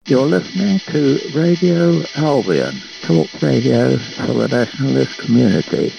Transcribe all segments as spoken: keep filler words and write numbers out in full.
You're listening to Radio Albion, talk radio for the nationalist community.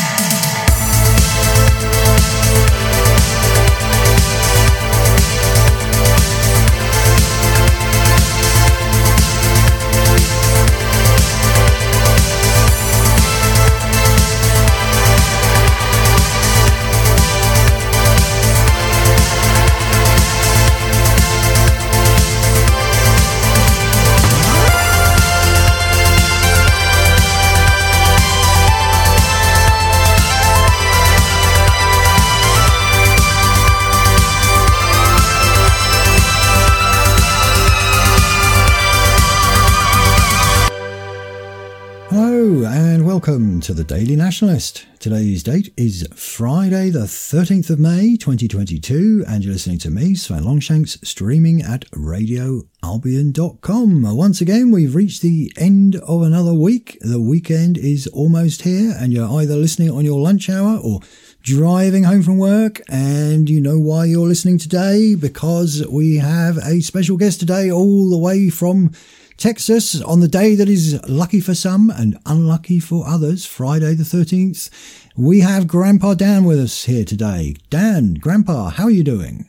Welcome to the Daily Nationalist. Today's date is Friday the thirteenth of May twenty twenty-two, and you're listening to me, Sven Longshanks, streaming at radio albion dot com. Once again, we've reached the end of another week. The weekend is almost here, and you're either listening on your lunch hour or driving home from work, and you know why you're listening today, because we have a special guest today all the way from Texas on the day that is lucky for some and unlucky for others, Friday the thirteenth. We have Grandpa Dan with us here today. Dan, Grandpa, how are you doing?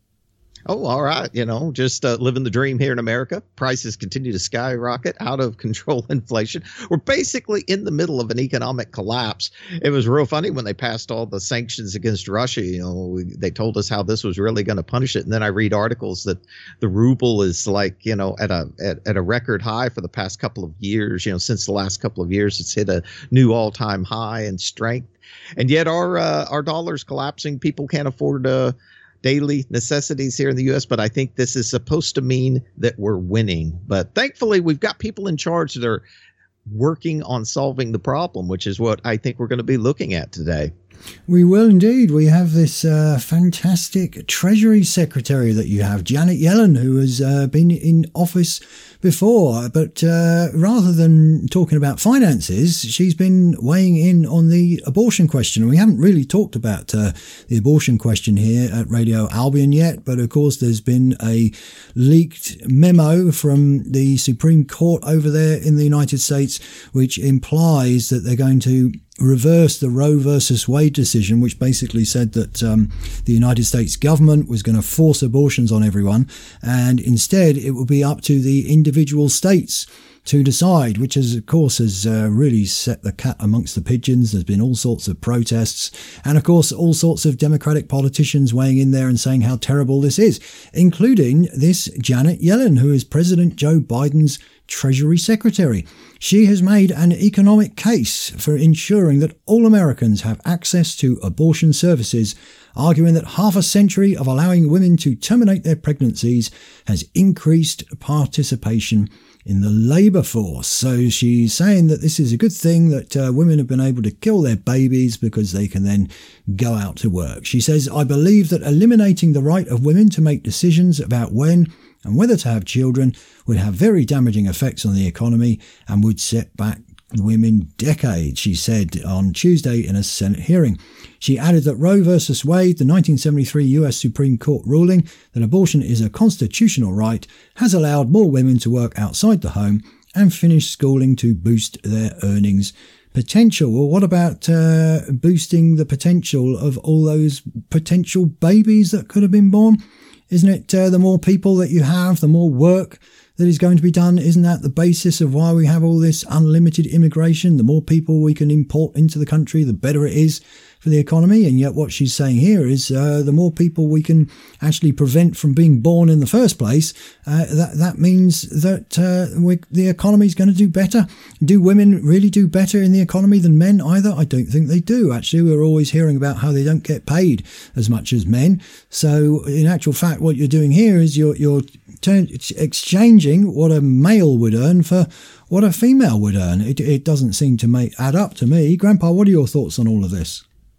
Oh, all right. You know, just uh, living the dream here in America. Prices continue to skyrocket, out of control inflation. We're basically in the middle of an economic collapse. It was real funny when they passed all the sanctions against Russia. You know, we, they told us how this was really going to punish it. And then I read articles that the ruble is like, you know, at a at, at a record high for the past couple of years. You know, since the last couple of years, it's hit a new all-time high in strength. And yet our uh, our dollar's collapsing. People can't afford uh daily necessities here in the U S, but I think this is supposed to mean that we're winning. But thankfully, we've got people in charge that are working on solving the problem, which is what I think we're going to be looking at today. We will indeed. We have this uh, fantastic Treasury Secretary that you have, Janet Yellen, who has uh, been in office before. But uh, rather than talking about finances, she's been weighing in on the abortion question. We haven't really talked about uh, the abortion question here at Radio Albion yet. But of course, there's been a leaked memo from the Supreme Court over there in the United States, which implies that they're going to reverse the Roe versus Wade decision, which basically said that um, the United States government was going to force abortions on everyone, and instead it will be up to the individual states to decide, which is, of course, has uh, really set the cat amongst the pigeons. There's been all sorts of protests, and of course all sorts of Democratic politicians weighing in there and saying how terrible this is, including this Janet Yellen, who is President Joe Biden's Treasury Secretary. She has made an economic case for ensuring that all Americans have access to abortion services, arguing that half a century of allowing women to terminate their pregnancies has increased participation in the labour force. So she's saying that this is a good thing, that uh, women have been able to kill their babies because they can then go out to work. She says, "I believe that eliminating the right of women to make decisions about when and whether to have children would have very damaging effects on the economy and would set back women decades," she said on Tuesday in a Senate hearing. She added that Roe versus Wade, the nineteen seventy-three U S Supreme Court ruling that abortion is a constitutional right, has allowed more women to work outside the home and finish schooling to boost their earnings potential. Well, what about uh, boosting the potential of all those potential babies that could have been born? Isn't it uh, the more people that you have, the more work that is going to be done? Isn't that the basis of why we have all this unlimited immigration? The more people we can import into the country, the better it is for the economy. And yet what she's saying here is uh, the more people we can actually prevent from being born in the first place, uh, that, that means that uh, we, the economy is going to do better. Do women really do better in the economy than men either? I don't think they do. Actually, we're always hearing about how they don't get paid as much as men. So in actual fact, what you're doing here is you're, you're turn, exchanging what a male would earn for what a female would earn. It, it doesn't seem to make, add up to me. Grandpa, what are your thoughts on all of this?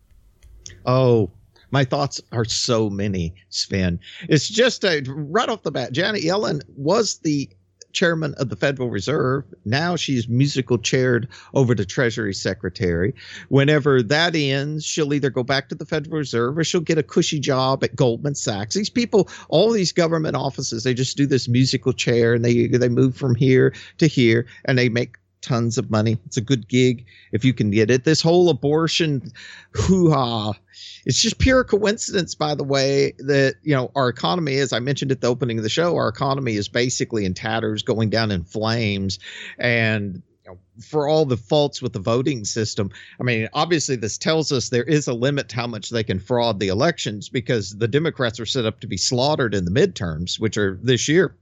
Oh, my thoughts are so many, Sven. It's just a, right off the bat, Janet Yellen was the chairman of the Federal Reserve. Now she's musical chaired over to Treasury Secretary. Whenever that ends, she'll either go back to the Federal Reserve or she'll get a cushy job at Goldman Sachs. These people, all these government offices, they just do this musical chair and they they move from here to here and they make tons of money. It's a good gig if you can get it. This whole abortion hoo-ha, it's just pure coincidence, by the way, that, you know, our economy, as I mentioned at the opening of the show, our economy is basically in tatters, going down in flames. And you know, for all the faults with the voting system, I mean, obviously this tells us there is a limit to how much they can fraud the elections, because the Democrats are set up to be slaughtered in the midterms, which are this year.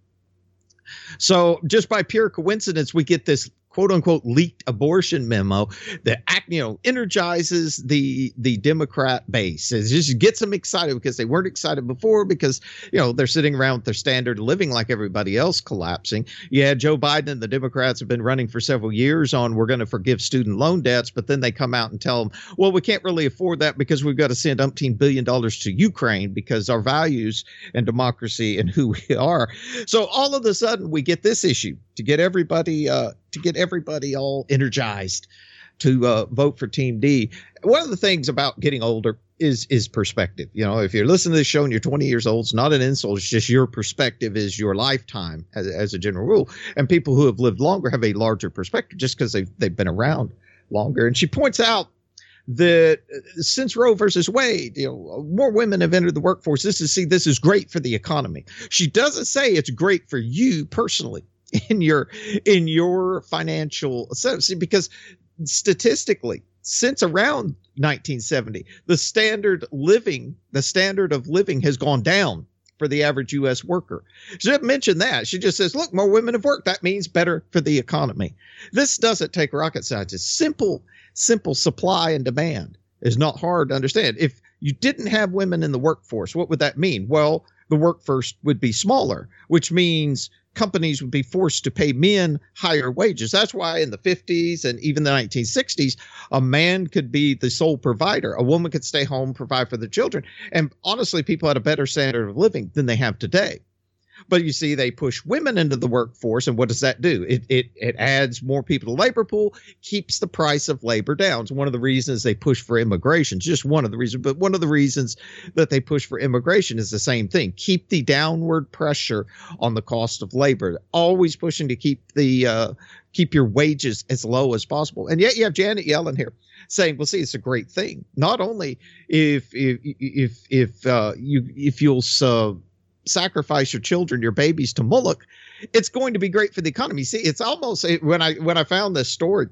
So just by pure coincidence, we get this quote unquote leaked abortion memo that act, you know, energizes the the Democrat base. It just gets them excited because they weren't excited before, because, you know, they're sitting around with their standard of living like everybody else collapsing. Yeah, Joe Biden and the Democrats have been running for several years on we're going to forgive student loan debts, but then they come out and tell them, well, we can't really afford that because we've got to send umpteen billion dollars to Ukraine because our values and democracy and who we are. So all of a sudden we get this issue to get everybody uh, to get everybody all energized to uh, vote for Team D. One of the things about getting older is is perspective. You know, if you're listening to this show and you're twenty years old, it's not an insult. It's just your perspective is your lifetime as, as a general rule. And people who have lived longer have a larger perspective just because they've, they've been around longer. And she points out that since Roe versus Wade, you know, more women have entered the workforce. This is, see, this is great for the economy. She doesn't say it's great for you personally in your in your financial sense, because statistically, since around nineteen seventy, the standard living, the standard of living has gone down for the average U S worker. She didn't mention that. She just says, look, more women have worked. That means better for the economy. This doesn't take rocket science. It's simple, simple supply and demand. It's not hard to understand. If you didn't have women in the workforce, what would that mean? Well, the workforce would be smaller, which means companies would be forced to pay men higher wages. That's why in the fifties and even the nineteen sixties, a man could be the sole provider. A woman could stay home, provide for the children. And honestly, people had a better standard of living than they have today. But you see, they push women into the workforce, and what does that do? It it it adds more people to the labor pool, keeps the price of labor down. It's one of the reasons they push for immigration. It's just one of the reasons, but one of the reasons that they push for immigration is the same thing. Keep the downward pressure on the cost of labor. Always pushing to keep the uh, keep your wages as low as possible. And yet you have Janet Yellen here saying, well, see, it's a great thing. Not only if if if if uh, you if you'll uh, sacrifice your children, your babies to Moloch, it's going to be great for the economy. See, it's almost when I when I found this story,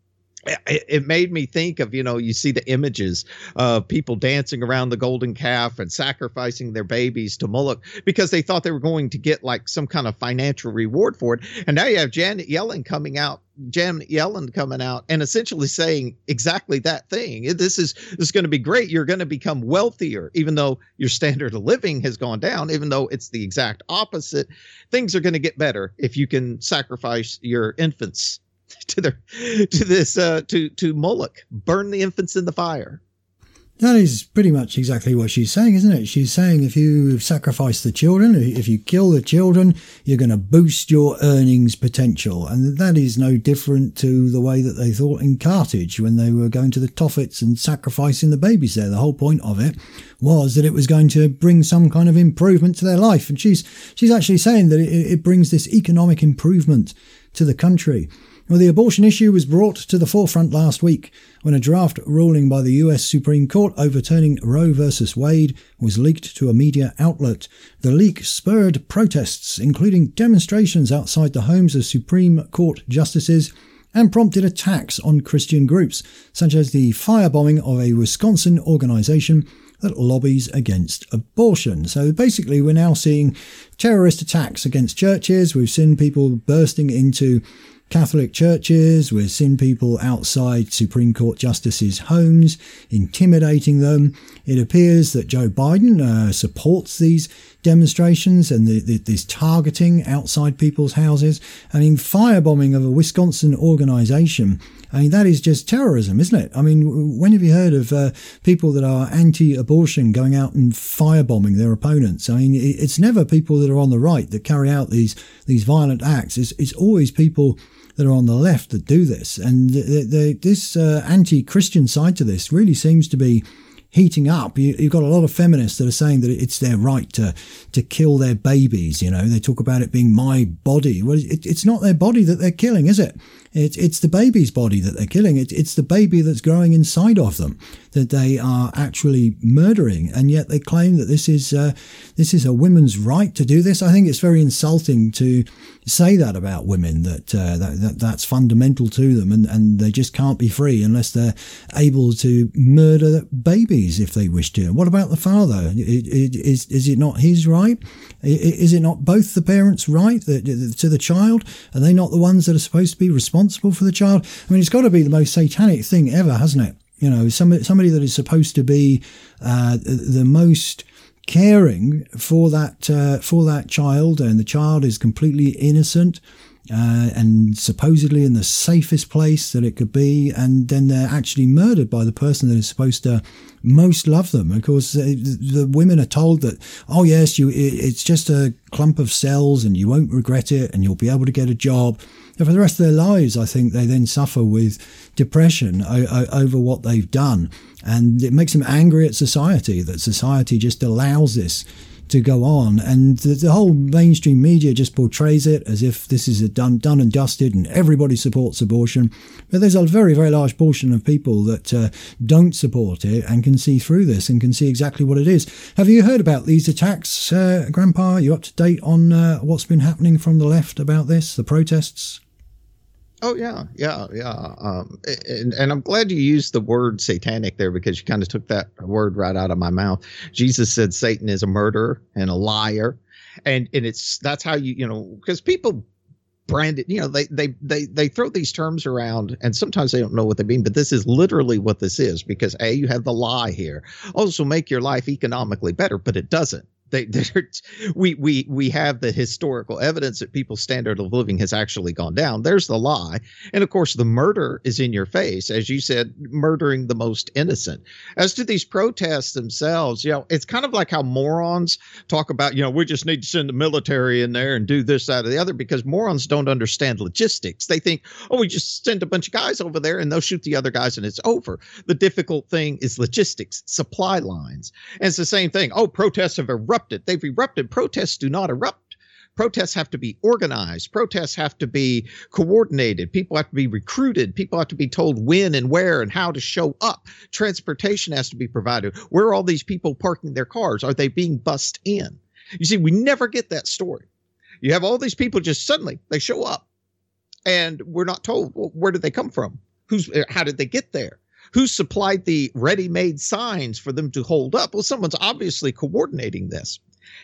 it, it made me think of, you know, you see the images of people dancing around the golden calf and sacrificing their babies to Moloch because they thought they were going to get like some kind of financial reward for it. And now you have Janet Yellen coming out, Janet Yellen coming out and essentially saying exactly that thing. This is this is going to be great. You're going to become wealthier, even though your standard of living has gone down, even though it's the exact opposite. Things are going to get better if you can sacrifice your infants to their to this uh, to to Moloch. Burn the infants in the fire. That is pretty much exactly what she's saying, isn't it? She's saying if you sacrifice the children, if you kill the children, you're going to boost your earnings potential. And that is no different to the way that they thought in Carthage when they were going to the Toffets and sacrificing the babies there. The whole point of it was that it was going to bring some kind of improvement to their life. And she's she's actually saying that it, it brings this economic improvement to the country. Well, the abortion issue was brought to the forefront last week when a draft ruling by the U S Supreme Court overturning Roe versus Wade was leaked to a media outlet. The leak spurred protests, including demonstrations outside the homes of Supreme Court justices, and prompted attacks on Christian groups, such as the firebombing of a Wisconsin organization that lobbies against abortion. So basically, we're now seeing terrorist attacks against churches. We've seen people bursting into Catholic churches. We've seen people outside Supreme Court justices' homes, intimidating them. It appears that Joe Biden uh, supports these demonstrations and the, the, this targeting outside people's houses. I mean, firebombing of a Wisconsin organization. I mean, that is just terrorism, isn't it? I mean, when have you heard of uh, people that are anti-abortion going out and firebombing their opponents? I mean, it's never people that are on the right that carry out these these violent acts. It's, it's always people that are on the left that do this. And the, the, this uh, anti-Christian side to this really seems to be heating up. You, you've got a lot of feminists that are saying that it's their right to to kill their babies. You know, they talk about it being my body. Well, it, it's not their body that they're killing, is it? It's it's the baby's body that they're killing. It, it's the baby that's growing inside of them that they are actually murdering, and yet they claim that this is uh, this is a woman's right to do this. I think it's very insulting to say that about women, that, uh, that, that that's fundamental to them, and, and they just can't be free unless they're able to murder babies if they wish to. What about the father? It, it, is is it not his right? Is it not both the parents' right to the child? Are they not the ones that are supposed to be responsible for the child? I mean, it's got to be the most satanic thing ever, hasn't it? You know, somebody, somebody that is supposed to be uh, the most caring for that uh, for that child, and the child is completely innocent uh, and supposedly in the safest place that it could be, and then they're actually murdered by the person that is supposed to most love them. Of course, the, the women are told that, oh yes, you it, it's just a clump of cells and you won't regret it and you'll be able to get a job. And for the rest of their lives, I think they then suffer with depression o- o- over what they've done. And it makes them angry at society, that society just allows this to go on. And the, the whole mainstream media just portrays it as if this is a done, done and dusted and everybody supports abortion. But there's a very, very large portion of people that uh, don't support it and can see through this and can see exactly what it is. Have you heard about these attacks, uh, Grandpa? Are you up to date on uh, what's been happening from the left about this, the protests? Oh, yeah, yeah, yeah. Um, and, and I'm glad you used the word satanic there, because you kind of took that word right out of my mouth. Jesus said Satan is a murderer and a liar. And and it's that's how you, you know, because people brand it, you know, they, they, they, they throw these terms around and sometimes they don't know what they mean. But this is literally what this is, because, A, you have the lie here. Also make your life economically better, but it doesn't. They, we we we have the historical evidence that people's standard of living has actually gone down. There's the lie. And of course, the murder is in your face, as you said, murdering the most innocent. As to these protests themselves, you know, it's kind of like how morons talk about, you know, we just need to send the military in there and do this, that, or the other, because morons don't understand logistics. They think, oh, we just send a bunch of guys over there and they'll shoot the other guys and it's over. The difficult thing is logistics, supply lines. And it's the same thing. Oh, protests have erupted. They've erupted. Protests do not erupt. Protests have to be organized. Protests have to be coordinated. People have to be recruited. People have to be told when and where and how to show up. Transportation has to be provided. Where are all these people parking their cars? Are they being bussed in? You see, we never get that story. You have all these people just suddenly they show up, and we're not told, well, where did they come from? Who's? How did they get there? Who supplied the ready-made signs for them to hold up? Well, someone's obviously coordinating this.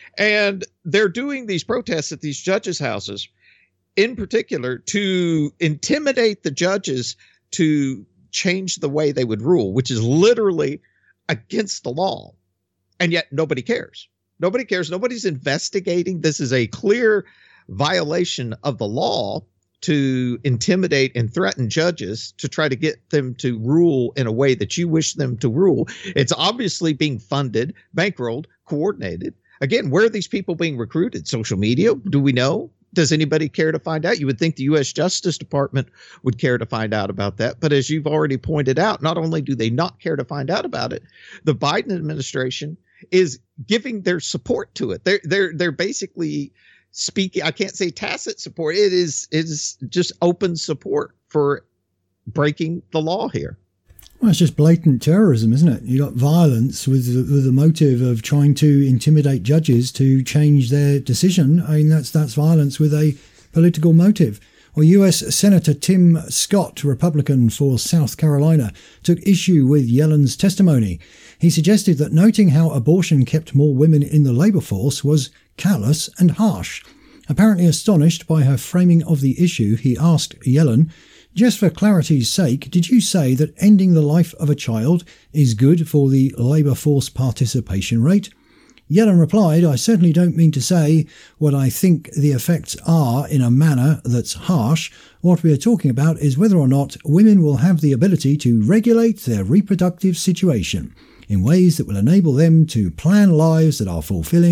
And they're doing these protests at these judges' houses, in particular, to intimidate the judges to change the way they would rule, which is literally against the law. And yet nobody cares. Nobody cares. Nobody's investigating. This is a clear violation of the law to intimidate and threaten judges to try to get them to rule in a way that you wish them to rule. It's obviously being funded, bankrolled, coordinated. Again, where are these people being recruited? Social media? Do we know? Does anybody care to find out? You would think the U S Justice Department would care to find out about that. But as you've already pointed out, not only do they not care to find out about it, the Biden administration is giving their support to it. They're, they're, they're basically speaking, I can't say tacit support. It is, it is just open support for breaking the law here. Well, it's just blatant terrorism, isn't it? You got violence with with the motive of trying to intimidate judges to change their decision. I mean, that's that's violence with a political motive. Well, U S Senator Tim Scott, Republican for South Carolina, took issue with Yellen's testimony. He suggested that noting how abortion kept more women in the labour force was callous and harsh. Apparently astonished by her framing of the issue, he asked Yellen, "Just for clarity's sake, did you say that ending the life of a child is good for the labour force participation rate?" Yellen replied, "I certainly don't mean to say what I think the effects are in a manner that's harsh. What we are talking about is whether or not women will have the ability to regulate their reproductive situation in ways that will enable them to plan lives that are fulfilling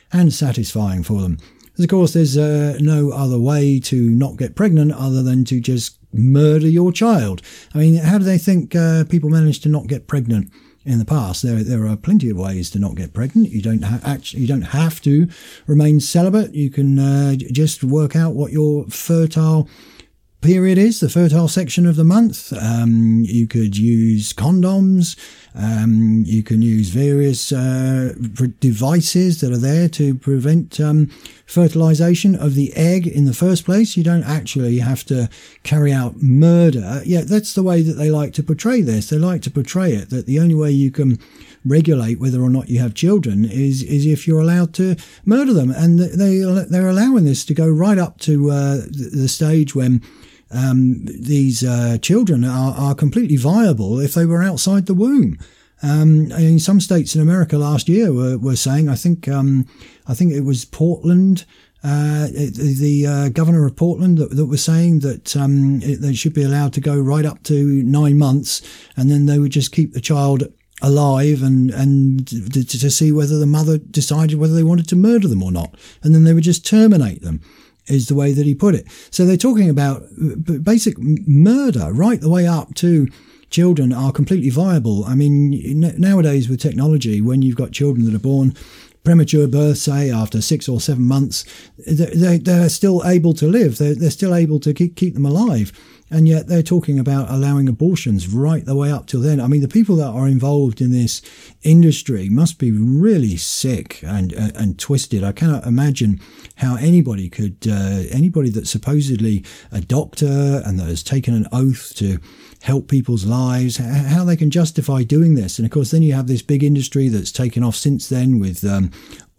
and satisfying for them. Because of course, there's uh, no other way to not get pregnant other than to just murder your child. I mean, how do they think uh, people manage to not get pregnant in the past? There, there are plenty of ways to not get pregnant. You don't ha- actually, you don't have to remain celibate. You can uh, just work out what your fertile period is, the fertile section of the month. Um, you could use condoms. Um, you can use various uh, devices that are there to prevent um, fertilization of the egg in the first place. You don't actually have to carry out murder. Yeah, that's the way that they like to portray this. They like to portray it that the only way you can regulate whether or not you have children is is if you're allowed to murder them, and they they're allowing this to go right up to uh, the stage when Um, these uh, children are, are completely viable if they were outside the womb. Um, in some states in America last year were, were saying, I think, um, I think it was Portland, uh, the uh, governor of Portland that, that was saying that um, it, they should be allowed to go right up to nine months, and then they would just keep the child alive and and to, to see whether the mother decided whether they wanted to murder them or not, and then they would just terminate them, is the way that he put it. So they're talking about basic murder right the way up to children are completely viable. I mean, nowadays with technology, when you've got children that are born premature birth, say after six or seven months, they're, they're still able to live. They're, they're still able to keep, keep them alive. And yet they're talking about allowing abortions right the way up till then. I mean, the people that are involved in this industry must be really sick and uh, and twisted. I cannot imagine how anybody could, uh, anybody that's supposedly a doctor and that has taken an oath to help people's lives, how they can justify doing this. And of course, then you have this big industry that's taken off since then with um,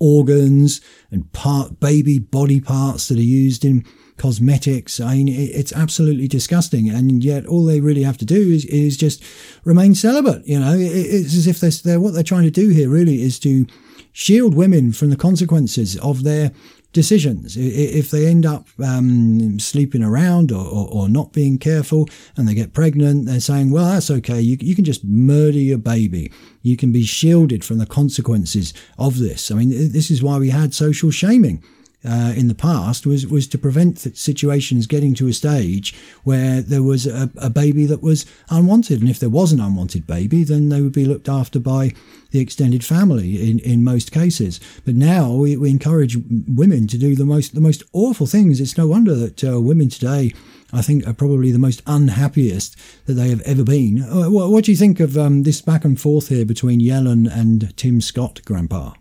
organs and part baby body parts that are used in cosmetics. I mean, it's absolutely disgusting, and yet all they really have to do is, is just remain celibate. You know, it's as if they're, they're what they're trying to do here really is to shield women from the consequences of their decisions. If they end up um, sleeping around or, or, or not being careful and they get pregnant, they're saying, well, that's okay. You, you can just murder your baby. You can be shielded from the consequences of this. I mean, this is why we had social shaming. Uh, in the past was was to prevent situations getting to a stage where there was a, a baby that was unwanted, and if there was an unwanted baby, then they would be looked after by the extended family in, in most cases. But now we, we encourage women to do the most the most awful things. It's no wonder that uh, women today, I think, are probably the most unhappiest that they have ever been. Uh, what, what do you think of um, this back and forth here between Yellen and Tim Scott, Grandpa?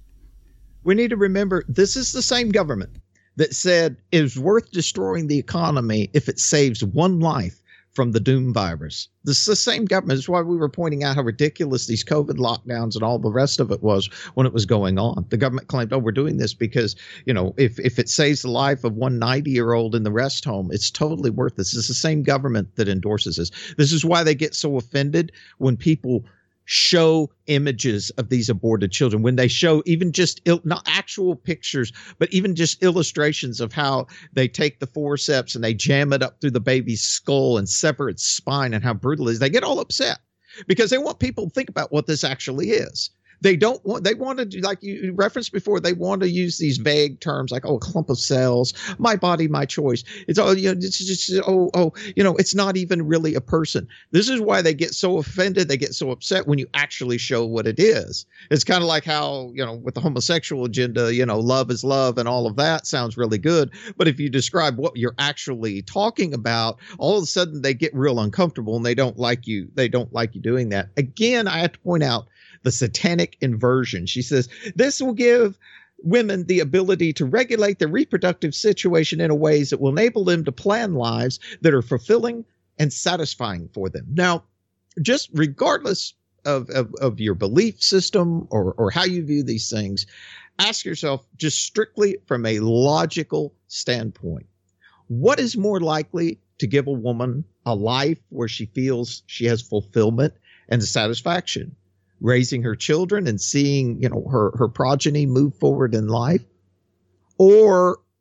We need to remember this is the same government that said it is worth destroying the economy if it saves one life from the doom virus. This is the same government. That's why we were pointing out how ridiculous these COVID lockdowns and all the rest of it was when it was going on. The government claimed, oh, we're doing this because, you know, if, if it saves the life of one ninety-year-old in the rest home, it's totally worth this. It's the same government that endorses this. This is why they get so offended when people show images of these aborted children, when they show even just il- not actual pictures, but even just illustrations of how they take the forceps and they jam it up through the baby's skull and sever its spine and how brutal it is. They get all upset because they want people to think about what this actually is. They don't want, they want to do, like you referenced before, they want to use these vague terms like, oh, a clump of cells, my body, my choice. It's all, you know, it's just, oh, oh, you know, it's not even really a person. This is why they get so offended. They get so upset when you actually show what it is. It's kind of like how, you know, with the homosexual agenda, you know, love is love and all of that sounds really good. But if you describe what you're actually talking about, all of a sudden they get real uncomfortable and they don't like you. They don't like you doing that. Again, I have to point out the satanic inversion. She says this will give women the ability to regulate their reproductive situation in a ways that will enable them to plan lives that are fulfilling and satisfying for them. Now, just regardless of, of, of your belief system or, or how you view these things, ask yourself just strictly from a logical standpoint, what is more likely to give a woman a life where she feels she has fulfillment and satisfaction? Raising her children and seeing, you know, her, her progeny move forward in life, or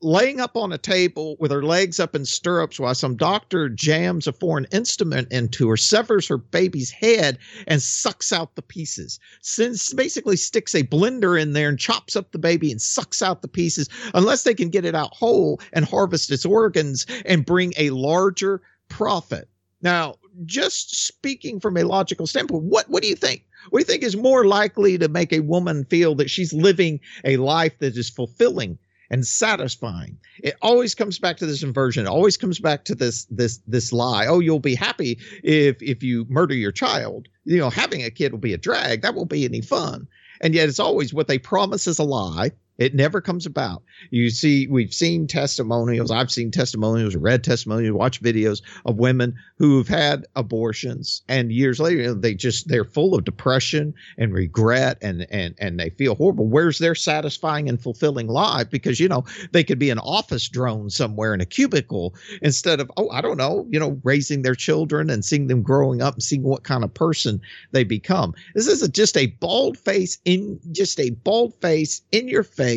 laying up on a table with her legs up in stirrups while some doctor jams a foreign instrument into her, severs her baby's head, and sucks out the pieces. Since basically sticks a blender in there and chops up the baby and sucks out the pieces, unless they can get it out whole and harvest its organs and bring a larger profit. Now, just speaking from a logical standpoint, what, what do you think? What do you think is more likely to make a woman feel that she's living a life that is fulfilling and satisfying? It always comes back to this inversion. It always comes back to this this this lie. Oh, you'll be happy if if you murder your child. You know, having a kid will be a drag. That won't be any fun. And yet it's always what they promise is a lie. It never comes about. You see, we've seen testimonials. I've seen testimonials, read testimonials, watched videos of women who've had abortions, and years later, you know, they just they're full of depression and regret, and and and they feel horrible. Where's their satisfying and fulfilling life? Because you know they could be an office drone somewhere in a cubicle instead of oh I don't know you know raising their children and seeing them growing up and seeing what kind of person they become. This is a, just a bald face in just a bald face in your face.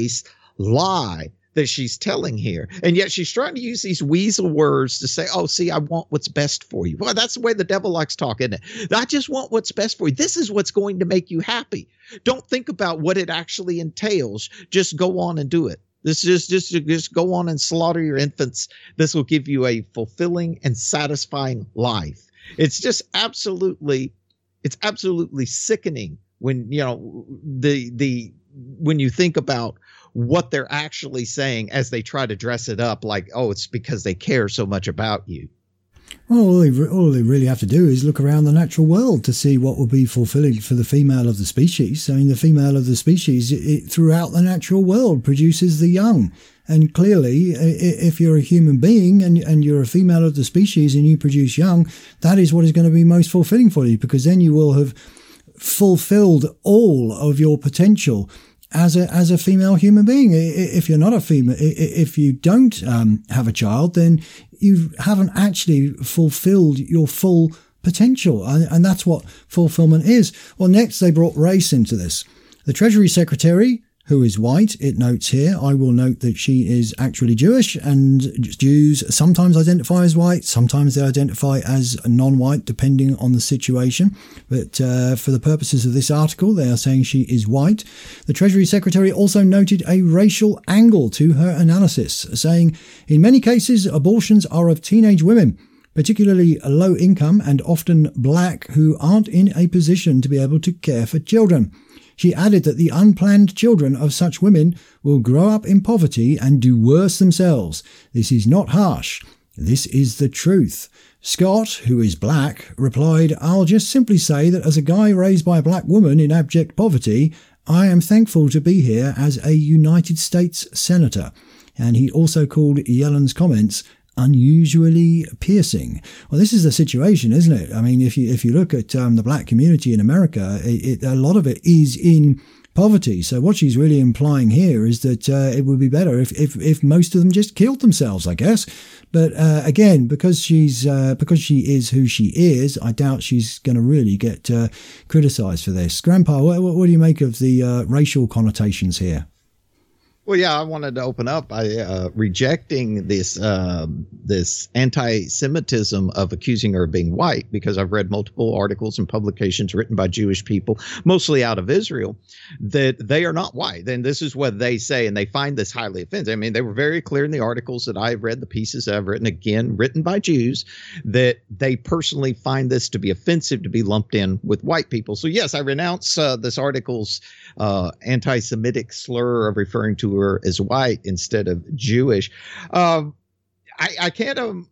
Lie that she's telling here. And yet she's trying to use these weasel words to say, oh, see, I want what's best for you. Well, that's the way the devil likes talking, isn't it? I just want what's best for you. This is what's going to make you happy. Don't think about what it actually entails. Just go on and do it. This is just, just, just go on and slaughter your infants. This will give you a fulfilling and satisfying life. It's just absolutely, it's absolutely sickening when, you know, the, the, when you think about what they're actually saying as they try to dress it up like, oh, it's because they care so much about you. Well, all they, all they really have to do is look around the natural world to see what will be fulfilling for the female of the species. I mean, the female of the species it, it, throughout the natural world produces the young. And clearly, if you're a human being and, and you're a female of the species and you produce young, that is what is going to be most fulfilling for you, because then you will have fulfilled all of your potential as a as a female human being. If you're not a female, if you don't um, have a child, then you haven't actually fulfilled your full potential, and, and that's what fulfillment is. Well, next they brought race into this. The Treasury Secretary, who is white, it notes here, I will note that she is actually Jewish, and Jews sometimes identify as white, sometimes they identify as non-white, depending on the situation. But uh, for the purposes of this article, they are saying she is white. The Treasury Secretary also noted a racial angle to her analysis, saying, in many cases, abortions are of teenage women, particularly low income and often black, who aren't in a position to be able to care for children. She added that the unplanned children of such women will grow up in poverty and do worse themselves. This is not harsh. This is the truth. Scott, who is black, replied, I'll just simply say that as a guy raised by a black woman in abject poverty, I am thankful to be here as a United States Senator. And he also called Yellen's comments unusually piercing. Well, this is the situation, isn't it? I mean, if you if you look at um, the black community in America, it, it, a lot of it is in poverty. So what she's really implying here is that uh, it would be better if, if if most of them just killed themselves, I guess. But uh, again, because she's uh, because she is who she is, I doubt she's going to really get uh, criticised for this. Grandpa, what, what do you make of the uh, racial connotations here? Well, yeah, I wanted to open up by uh, rejecting this uh, this anti-Semitism of accusing her of being white, because I've read multiple articles and publications written by Jewish people, mostly out of Israel, that they are not white. And this is what they say, and they find this highly offensive. I mean, they were very clear in the articles that I've read, the pieces that I've written, again, written by Jews, that they personally find this to be offensive to be lumped in with white people. So, yes, I renounce uh, this article's uh, anti-Semitic slur of referring to her as white instead of Jewish. Um, I, I can't. Um,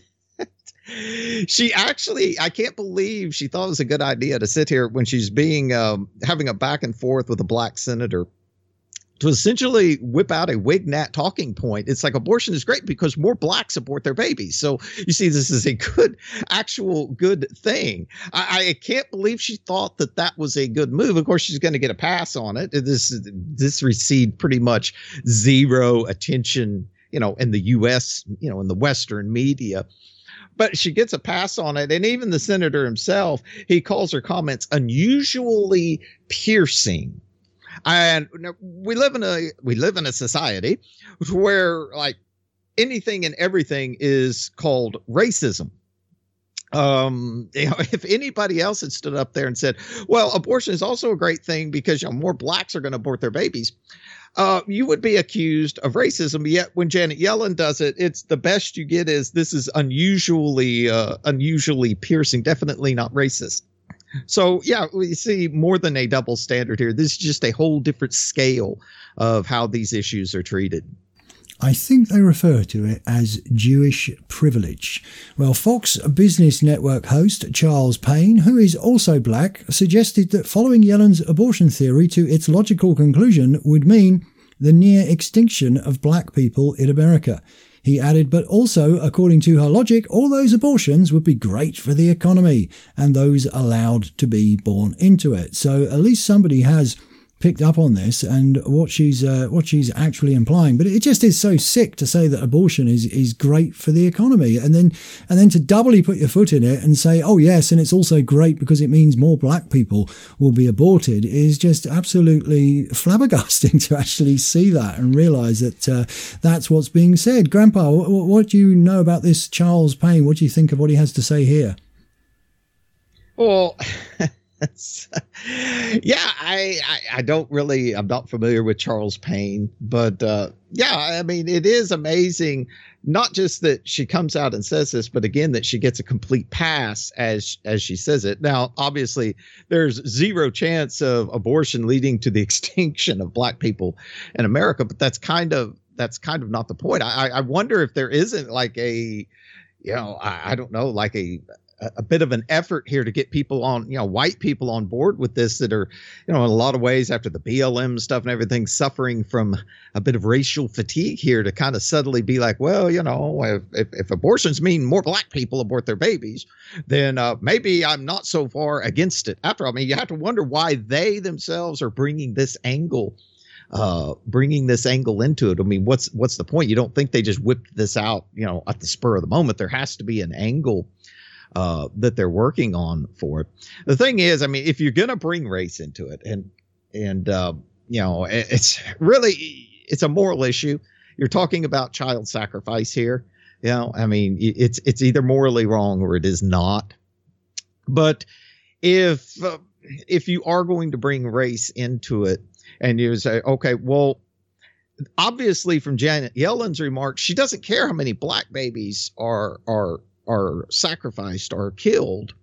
she actually, I can't believe she thought it was a good idea to sit here when she's being um, having a back and forth with a black senator to essentially whip out a Wignat talking point. It's like abortion is great because more blacks abort their babies. So you see, this is a good, actual good thing. I, I can't believe she thought that that was a good move. Of course, she's going to get a pass on it. This this received pretty much zero attention, you know, in the U S, you know, in the Western media. But she gets a pass on it. And even the senator himself, he calls her comments unusually piercing. And we live in a we live in a society where like anything and everything is called racism. Um, you know, if anybody else had stood up there and said, well, abortion is also a great thing because, you know, more blacks are going to abort their babies, uh, you would be accused of racism. Yet when Janet Yellen does it, it's the best you get is this is unusually, uh, unusually piercing, definitely not racist. So, yeah, we see more than a double standard here. This is just a whole different scale of how these issues are treated. I think they refer to it as Jewish privilege. Well, Fox Business Network host Charles Payne, who is also black, suggested that following Yellen's abortion theory to its logical conclusion would mean the near extinction of black people in America. He added, but also, according to her logic, all those abortions would be great for the economy and those allowed to be born into it. So at least somebody has picked up on this and what she's uh, what she's actually implying. But it just is so sick to say that abortion is is great for the economy, and then and then to doubly put your foot in it and say, oh yes, and it's also great because it means more black people will be aborted, is just absolutely flabbergasting to actually see that and realize that uh, that's what's being said. Grandpa, what, what do you know about this Charles Payne? What do you think of what he has to say here? Well, yeah, I, I I don't really, I'm not familiar with Charles Payne, but uh, yeah, I mean, it is amazing, not just that she comes out and says this, but again, that she gets a complete pass as as she says it. Now, obviously, there's zero chance of abortion leading to the extinction of black people in America, but that's kind of that's kind of not the point. I, I wonder if there isn't like a, you know, I, I don't know, like a a bit of an effort here to get people on, you know, white people on board with this that are, you know, in a lot of ways after the B L M stuff and everything, suffering from a bit of racial fatigue here to kind of subtly be like, well, you know, if, if, if abortions mean more black people abort their babies, then uh, maybe I'm not so far against it. After all, I mean, you have to wonder why they themselves are bringing this angle uh, bringing this angle into it. I mean, what's, what's the point? You don't think they just whipped this out, you know, at the spur of the moment. There has to be an angle Uh, that they're working on for it. The thing is, I mean, if you're going to bring race into it, and, and, uh, you know, it, it's really, it's a moral issue. You're talking about child sacrifice here. You know, I mean, it's, it's either morally wrong or it is not. But if, uh, if you are going to bring race into it and you say, okay, well, obviously from Janet Yellen's remarks, she doesn't care how many black babies are, are, are sacrificed or killed.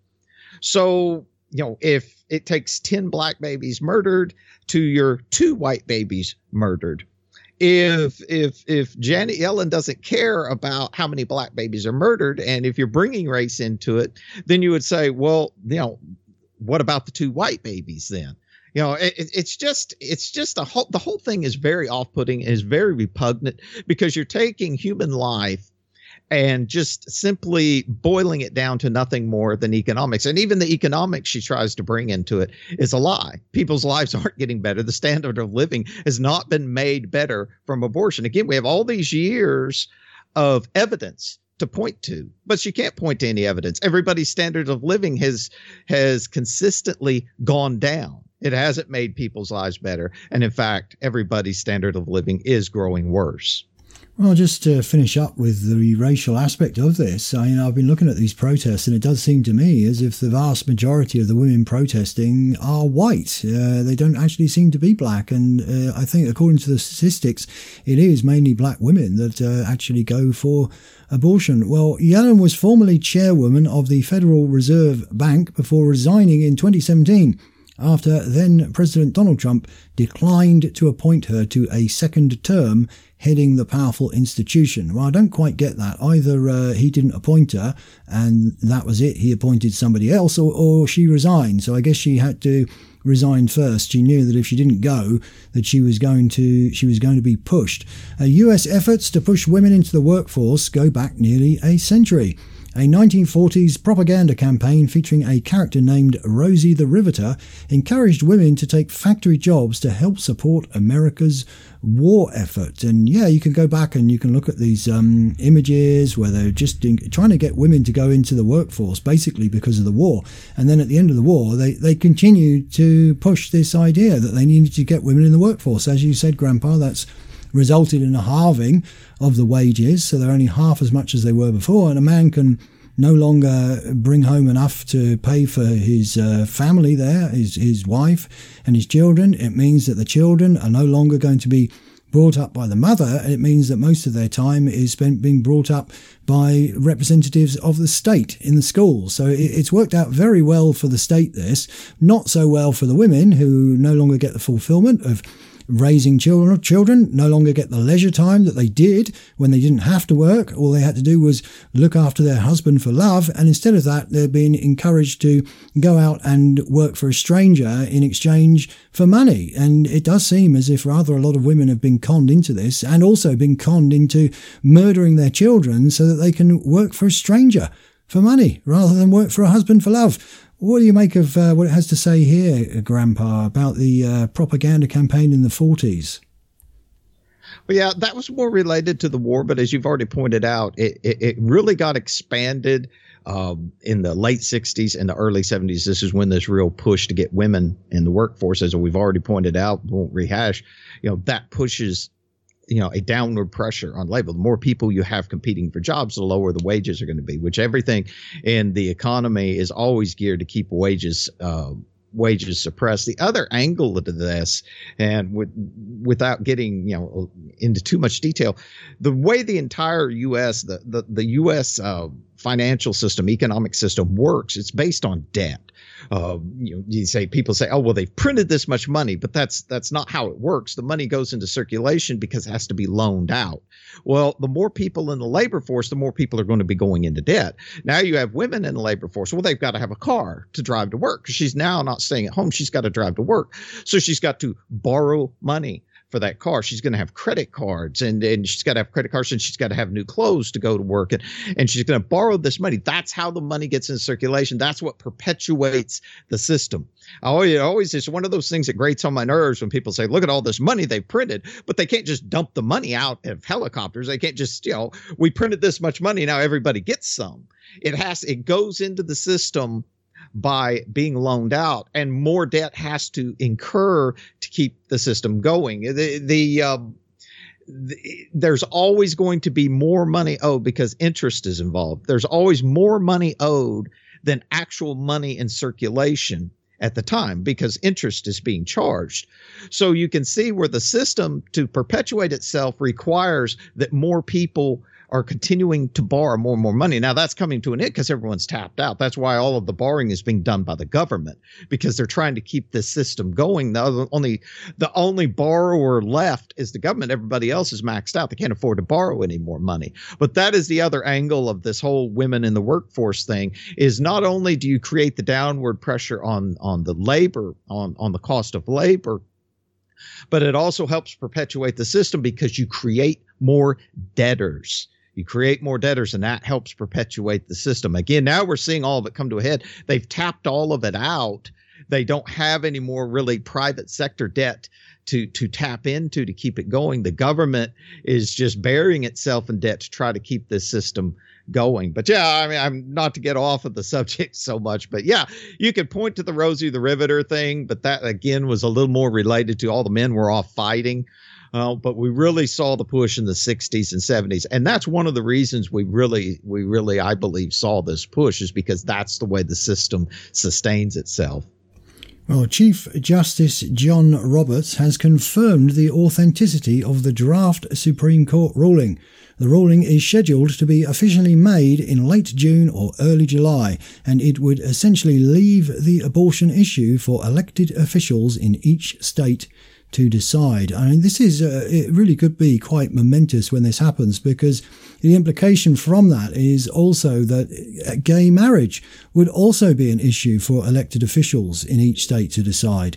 So, you know, if it takes ten black babies murdered to your two white babies murdered, if if if Janet Yellen doesn't care about how many black babies are murdered, and if you're bringing race into it, then you would say, well, you know, what about the two white babies then? You know, it, it's just it's just a whole, the whole thing is very off-putting, is very repugnant, because you're taking human life and just simply boiling it down to nothing more than economics. And even the economics she tries to bring into it is a lie. People's lives aren't getting better. The standard of living has not been made better from abortion. Again, we have all these years of evidence to point to, but she can't point to any evidence. Everybody's standard of living has has consistently gone down. It hasn't made people's lives better. And in fact, everybody's standard of living is growing worse. Well, just to finish up with the racial aspect of this, I, you know, I've been looking at these protests, and it does seem to me as if the vast majority of the women protesting are white. Uh, they don't actually seem to be black. And uh, I think, according to the statistics, it is mainly black women that uh, actually go for abortion. Well, Yellen was formerly chairwoman of the Federal Reserve Bank before resigning in twenty seventeen. After then President Donald Trump declined to appoint her to a second term heading the powerful institution. Well, I don't quite get that. Either uh, he didn't appoint her and that was it, he appointed somebody else, or, or she resigned. So I guess she had to resign first. She knew that if she didn't go, that she was going to she was going to be pushed. Uh, U S efforts to push women into the workforce go back nearly a century. A nineteen forties propaganda campaign featuring a character named Rosie the Riveter encouraged women to take factory jobs to help support America's war effort. And yeah, you can go back and you can look at these um, images where they're just in, trying to get women to go into the workforce, basically because of the war. And then at the end of the war, they, they continued to push this idea that they needed to get women in the workforce. As you said, Grandpa, that's resulted in a halving of the wages, so they're only half as much as they were before, and a man can no longer bring home enough to pay for his uh, family there, his, his wife and his children. It means that the children are no longer going to be brought up by the mother, and it means that most of their time is spent being brought up by representatives of the state in the schools. So it, it's worked out very well for the state, this. Not so well for the women, who no longer get the fulfillment of raising children, children no longer get the leisure time that they did when they didn't have to work. All they had to do was look after their husband for love. And instead of that, they're being encouraged to go out and work for a stranger in exchange for money. And it does seem as if rather a lot of women have been conned into this, and also been conned into murdering their children so that they can work for a stranger for money rather than work for a husband for love. What do you make of uh, what it has to say here, Grandpa, about the uh, propaganda campaign in the forties? Well, yeah, that was more related to the war, but as you've already pointed out, it, it, it really got expanded um, in the late sixties and the early seventies. This is when this real push to get women in the workforce, as we've already pointed out, won't rehash, you know, that pushes you know, a downward pressure on labor. The more people you have competing for jobs, the lower the wages are going to be, which everything in the economy is always geared to keep wages, uh, wages suppressed. The other angle to this, and with, without getting, you know, into too much detail, the way the entire U S, the, the, the U S uh, financial system, economic system works, it's based on debt. Uh, you know, you say people say, oh, well, they've printed this much money, but that's that's not how it works. The money goes into circulation because it has to be loaned out. Well, the more people in the labor force, the more people are going to be going into debt. Now you have women in the labor force. Well, they've got to have a car to drive to work because she's now not staying at home. She's got to drive to work. So she's got to borrow money for that car. She's going to have credit cards, and, and she's got to have credit cards, and she's got to have new clothes to go to work, and, and she's going to borrow this money. That's how the money gets in circulation. That's what perpetuates the system. I always, always it's one of those things that grates on my nerves when people say, look at all this money they printed, but they can't just dump the money out of helicopters. They can't just, you know, we printed this much money, now everybody gets some. It has, it goes into the system by being loaned out, and more debt has to incur to keep the system going. The, the, um, the, there's always going to be more money owed because interest is involved. There's always more money owed than actual money in circulation at the time because interest is being charged. So you can see where the system, to perpetuate itself, requires that more people are continuing to borrow more and more money. Now that's coming to an end because everyone's tapped out. That's why all of the borrowing is being done by the government, because they're trying to keep this system going. The only, the only borrower left is the government. Everybody else is maxed out. They can't afford to borrow any more money. But that is the other angle of this whole women in the workforce thing, is not only do you create the downward pressure on, on the labor, on, on the cost of labor, but it also helps perpetuate the system because you create more debtors. You create more debtors, and that helps perpetuate the system. Again, now we're seeing all of it come to a head. They've tapped all of it out. They don't have any more really private sector debt to, to tap into to keep it going. The government is just burying itself in debt to try to keep this system going. But yeah, I mean, I'm not to get off of the subject so much, but yeah, you could point to the Rosie the Riveter thing, but that again was a little more related to all the men were off fighting. Uh, but we really saw the push in the sixties and seventies. And that's one of the reasons we really, we really, I believe, saw this push, is because that's the way the system sustains itself. Well, Chief Justice John Roberts has confirmed the authenticity of the draft Supreme Court ruling. The ruling is scheduled to be officially made in late June or early July, and it would essentially leave the abortion issue for elected officials in each state to decide. I mean, this is, uh, it really could be quite momentous when this happens, because the implication from that is also that gay marriage would also be an issue for elected officials in each state to decide.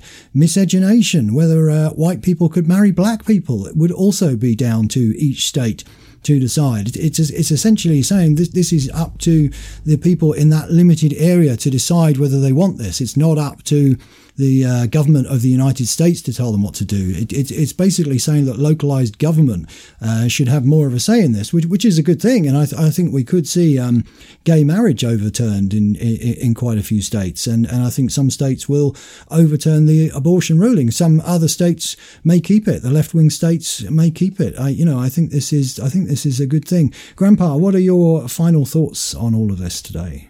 Miscegenation, whether uh, white people could marry black people, it would also be down to each state to decide. It's it's essentially saying this this is up to the people in that limited area to decide whether they want this. It's not up to the uh, government of the United States to tell them what to do. It, it, it's basically saying that localized government uh, should have more of a say in this, which, which is a good thing. And I, th- I think we could see um, gay marriage overturned in, in in quite a few states. And, and I think some states will overturn the abortion ruling. Some other states may keep it. The left-wing states may keep it. I, you know, I think this is I think this is a good thing. Grandpa, what are your final thoughts on all of this today?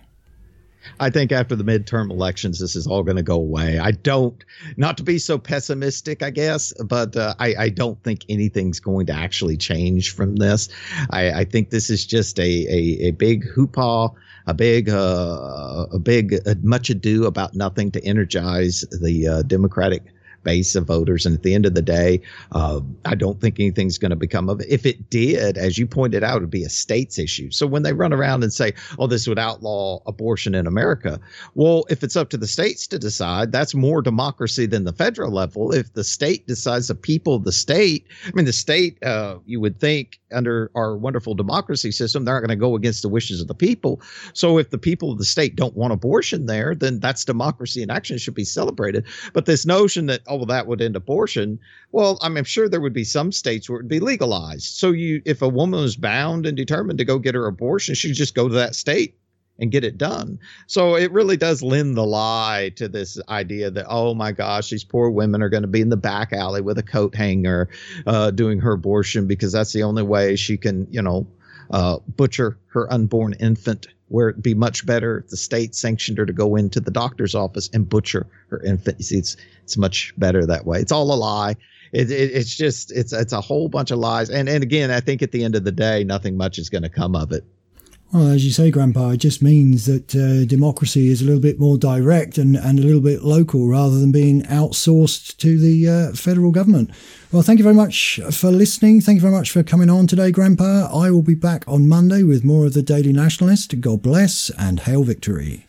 I think after the midterm elections, this is all going to go away. I don't, not to be so pessimistic, I guess, but uh, I, I don't think anything's going to actually change from this. I, I think this is just a, a, a big hoopah, a big, uh, a big, uh, much ado about nothing to energize the uh, Democratic base of voters. And at the end of the day, uh, I don't think anything's going to become of it. If it did, as you pointed out, it would be a state's issue. So when they run around and say, oh, this would outlaw abortion in America. Well, if it's up to the states to decide, that's more democracy than the federal level. If the state decides, the people of the state, I mean, the state, uh, you would think under our wonderful democracy system, they're not going to go against the wishes of the people. So if the people of the state don't want abortion there, then that's democracy in action. It should be celebrated. But this notion that, oh, well, that would end abortion. Well, I mean, I'm sure there would be some states where it would be legalized. So you, if a woman was bound and determined to go get her abortion, she should just go to that state and get it done. So it really does lend the lie to this idea that, oh my gosh, these poor women are going to be in the back alley with a coat hanger uh, doing her abortion because that's the only way she can, you know, uh, butcher her unborn infant, where it'd be much better if the state sanctioned her to go into the doctor's office and butcher her infant. You see, it's it's much better that way. It's all a lie. It, it, it's just it's it's a whole bunch of lies. And and again, I think at the end of the day, nothing much is going to come of it. Well, as you say, Grandpa, it just means that uh, democracy is a little bit more direct and, and a little bit local rather than being outsourced to the uh, federal government. Well, thank you very much for listening. Thank you very much for coming on today, Grandpa. I will be back on Monday with more of the Daily Nationalist. God bless and hail victory.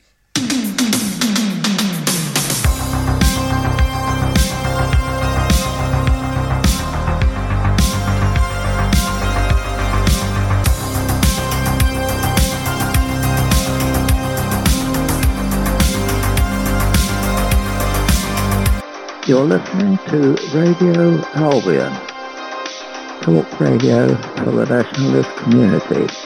You're listening to Radio Albion, talk radio for the nationalist community.